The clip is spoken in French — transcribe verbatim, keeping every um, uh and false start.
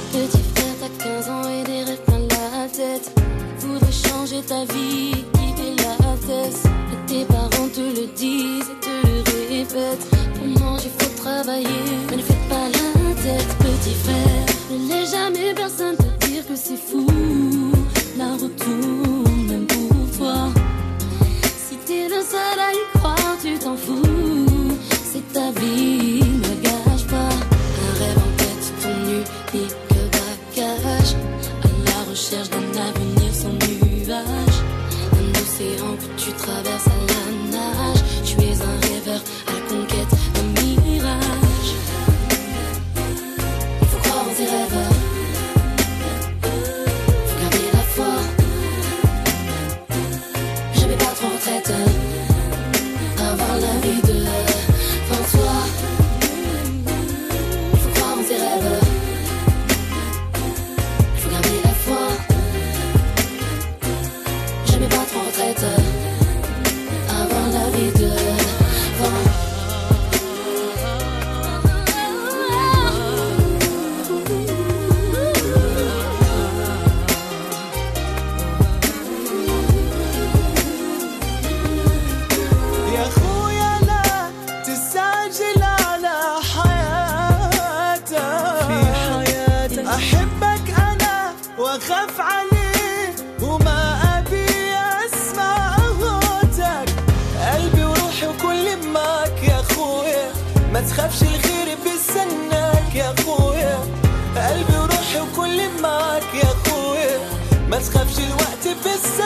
Petit frère, t'as quinze ans et des rêves plein la tête. Voudrais changer ta vie, quitter la tête. Et tes parents te le disent et te le répètent. Pour manger, faut travailler, mais ne faites pas la tête. Petit frère, ne laisse jamais personne te dire que c'est fou. La route tourne, même pour toi. Si t'es le seul à y croire, tu t'en fous. C'est ta vie, ne gâche pas. Un rêve en tête, ton unique bagage. À la recherche d'un avenir sans nuage. Un océan que tu traverses à la nage. Tu es un rêveur à la conquête d'un mirage. Il faut croire en tes rêves. Faut garder la foi. Jamais battre en retraite. Avoir la vie de devant toi. Il faut croire en tes rêves. Il faut garder la foi. Jamais battre en retraite. Avoir la vie de devant. يا خويا لا تستعجل على حياتك في حياتك أحبك أنا وأخاف عليك وما أبي أسمع صوتك قلبي وروحي وكل معك يا خويا ما تخافش الخير بيستناك يا خويا قلبي وروحي وكل معك يا خويا ما تخافش الوقت بيستناك